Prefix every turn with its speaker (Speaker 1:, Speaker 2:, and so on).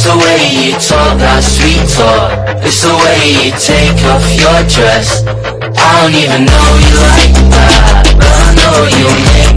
Speaker 1: the way you talk, that sweet talk. It's the way you take off your dress. I don't even know you like that, but I know you'll make